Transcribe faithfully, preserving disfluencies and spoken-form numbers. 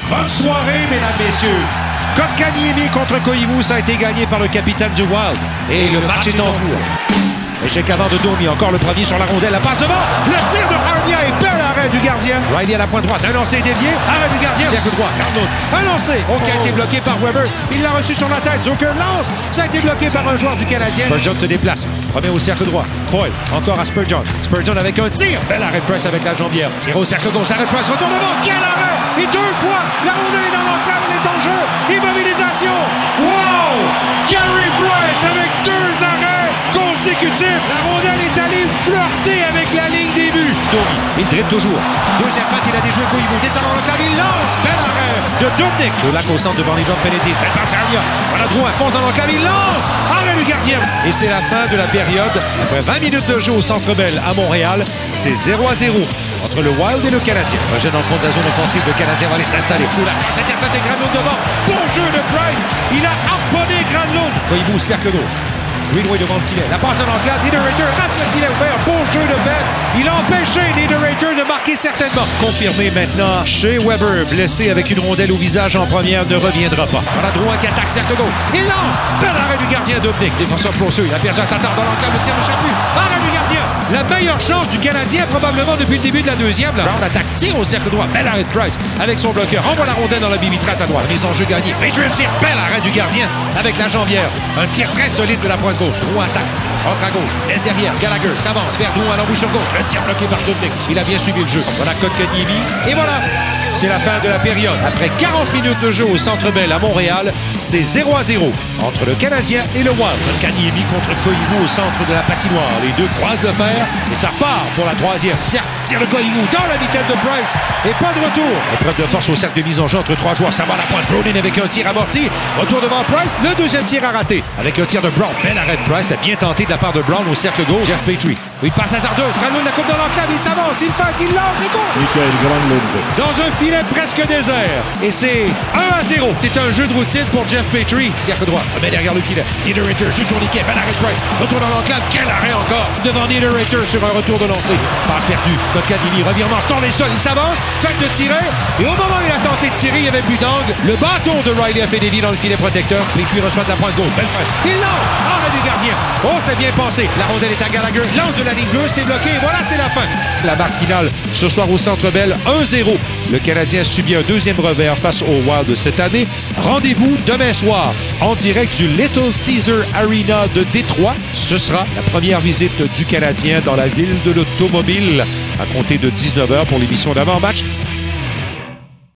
Bonne soirée, mesdames, messieurs. Kotkaniemi contre Koivu, ça a été gagné par le capitaine du Wild. Et, Et le, le match, match est en cours. Échec avant de Domi, encore le premier sur la rondelle, la passe devant, le tir de Armia et bel arrêt du gardien. Riley à la pointe droite, un lancer dévié, arrêt du gardien, cercle droit, Carnot, un lancer, oh, qui a été bloqué par Weber, il l'a reçu sur la tête, Zucker lance, ça a été bloqué par un joueur du Canadien. Spurgeon se déplace, remet au cercle droit, Coyle, encore à Spurgeon, Spurgeon avec un tir, bel arrêt de Price avec la jambière, tir au cercle gauche, arrêt de Price, retourne devant, quel arrêt, et deux fois, la rondelle est dans l'enclave, elle est en jeu, immobilisation, wow, Carey Price avec deux arrêts consécutifs, la rondelle est allée flirter avec la ligne des buts. Domi, il dribble toujours. Deuxième patte, il a déjoué Koivu. Descend dans le clavier, il lance. Bel arrêt de Dubnyk. De lac au centre devant les Don Benedict. Belle passe à Armia. Voilà Drouin, fonce dans le clavier, il lance. Arrêt du gardien. Et c'est la fin de la période. Après vingt minutes de jeu au Centre Bell à Montréal, c'est zéro à zéro entre le Wild et le Canadien. Rejet dans le fond de la zone offensive, le Canadien va aller s'installer. La passe intercepte et Granlund devant. Bon jeu de Price. Il a harponné Granlund. Koivu au cercle gauche. Greenway devant le filet. La passe de l'enclave. Niederreiter rate le filet ouvert. Beau jeu de Ben. Il a empêché Niederreiter de marquer certainement. Confirmé maintenant. Shea Weber, blessé avec une rondelle au visage en première, ne reviendra pas. Voilà Drouin qui attaque cercle gauche. Il lance. Bel arrêt du gardien Dubnyk. Défenseur closer. Il a perdu un tatar dans l'enclave. Le tir ne chape plus. Arrêt du gardien. La meilleure chance du Canadien probablement depuis le début de la deuxième. La Brown attaque. Tire au cercle droit. Bel arrêt de Price avec son bloqueur. Envoie la rondelle dans la bivitrace à droite. Mise en jeu gagnée. Adrian tire. Bel arrêt du gardien avec la jambière. Un tir très solide de la pointe gauche. Drouin attaque. Entre à gauche. Laisse derrière. Gallagher s'avance vers Drouin à l'embouchure gauche. Le tir bloqué par Dubnyk. Il a bien suivi le jeu. Voilà Kotkaniemi. Et voilà. C'est la fin de la période. Après quarante minutes de jeu au Centre Bell à Montréal, c'est zéro à zéro entre le Canadien et le Wild. Kotkaniemi contre Koivu au centre de la patinoire. Les deux croisent le fer et ça part pour la troisième. Cercle, tire le Koivu dans la vitesse de Price et pas de retour. Épreuve de force au cercle de mise en jeu entre trois joueurs. Ça va à la pointe. Browning avec un tir amorti. Retour devant Price. Le deuxième tir à rater avec un tir de Brown. Bel arrêt de Price. Bien tenté de la part de Brown au cercle gauche. Jeff Petrie. Il passe hasardeuse. Granlund la coupe dans l'enclave. Il s'avance. Il fait. Il lance et go. Mikael Granlund. Dans un filet presque désert. Et c'est un à zéro. C'est un jeu de routine pour Jeff Petrie. Cercle droit. Mais derrière le filet. Niederreiter joue tourniquet. Bel arrêt de Price. Retour dans l'enclave. Quel arrêt encore. Devant Niederreiter sur un retour de lancer. Passe perdue. Kotkaniemi revirement. Tourne les sols. Il s'avance. Fait de tirer. Et au moment où il a tenté de tirer, il n'y avait plus d'angle. Le bâton de Riley a fait dévier dans le filet protecteur. Petrie reçoit de la pointe gauche. Belle fin. Il lance. Arrêt du gardien. Oh, c'était bien pensé. La rondelle est à Gallagher. Lance de la ligne bleue. C'est bloqué. Et voilà, c'est la fin. La marque finale ce soir au Centre Bell. un zéro. Le Canadien subit un deuxième revers face au Wild cette année. Rendez-vous demain soir en direct du Little Caesar Arena de Détroit. Ce sera la première visite du Canadien dans la ville de l'automobile à compter de dix-neuf heures pour l'émission d'avant-match